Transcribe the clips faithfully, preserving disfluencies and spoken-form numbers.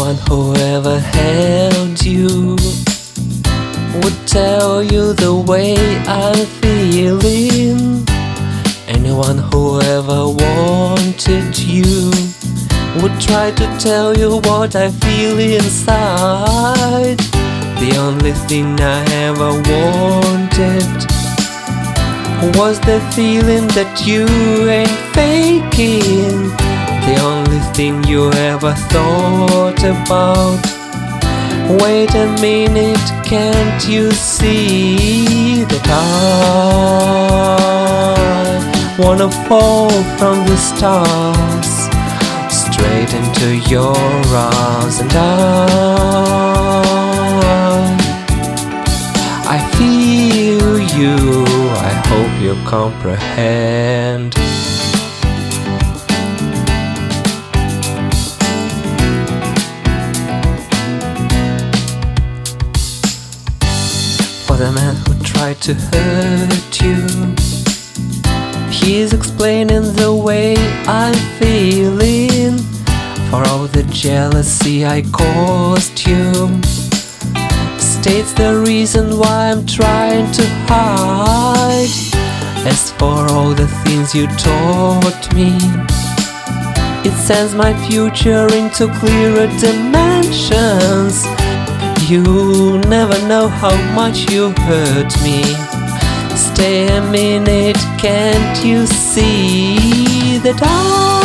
Anyone who ever held you would tell you the way I'm feeling. Anyone who ever wanted you would try to tell you what I feel inside. The only thing I ever wanted was the feeling that you ain't faking. The only thing you ever thought about. Wait a minute, can't you see that I wanna fall from the stars straight into your arms? And I I feel you, I hope you comprehend. For the man who tried to hurt you, he's explaining the way I'm feeling. For all the jealousy I caused you, states the reason why I'm trying to hide. As for all the things you taught me, it sends my future into clearer dimensions. You never know how much you hurt me. Stay a minute, can't you see that I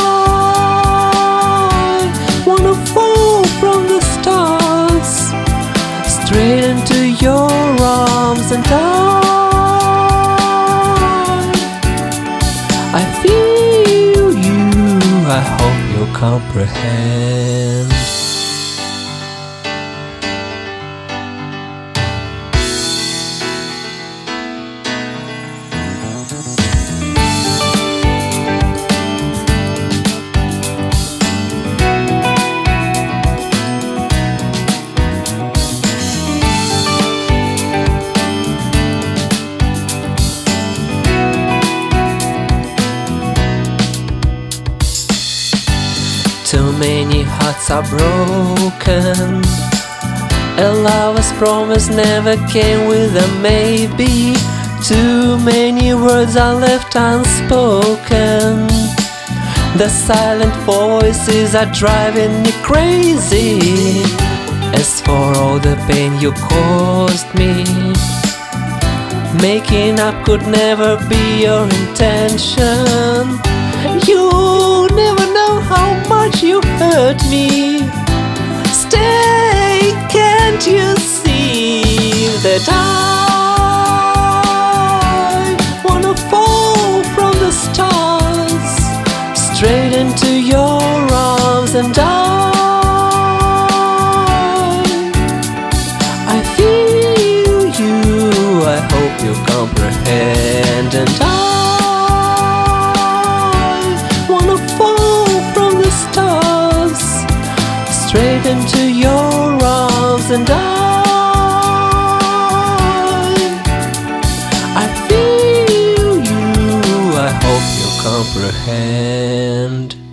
wanna fall from the stars straight into your arms? And I I feel you, I hope you comprehend. Too many hearts are broken. A lover's promise never came with a maybe. Too many words are left unspoken. The silent voices are driving me crazy. As for all the pain you caused me, making up could never be your intention. You never know how much you hurt me. Stay, can't you see that I wanna fall from the stars straight into your arms? And I I feel you, I hope you comprehend. And I straight into your arms. And I I feel you, I hope you comprehend.